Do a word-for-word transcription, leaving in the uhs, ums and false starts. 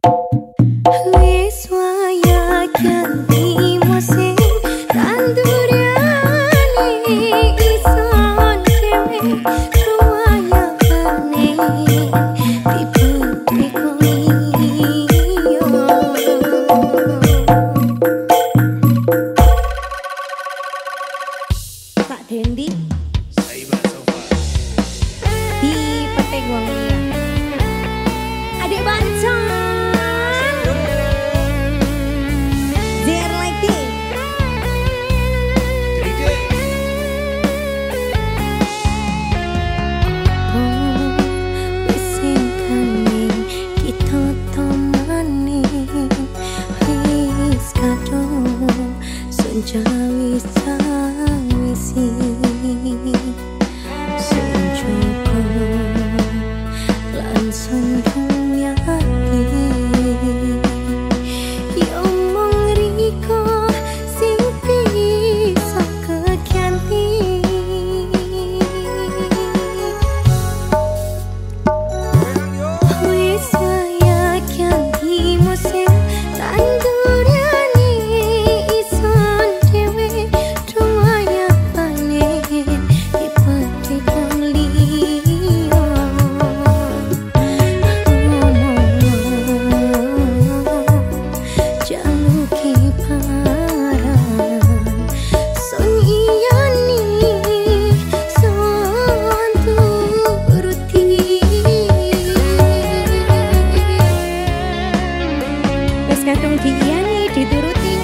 Wis waya ganti musim tandurane ison dhewe ruwaya panen diputri koyo Pak Dendi Saiba Sofa di Peteng Wong Liya Adik Bancan Dear Lady Oh, wis sing kaning kita temani wis kadung senjawi sawisi senjoko lan sendung yati yo mong riko sing bisa keganti wis waya ganti musim tandurane ison dhewe ruwaya panen dipethe wong liya jaluke paran son iyani son turuti wis kadung diiyani dituruti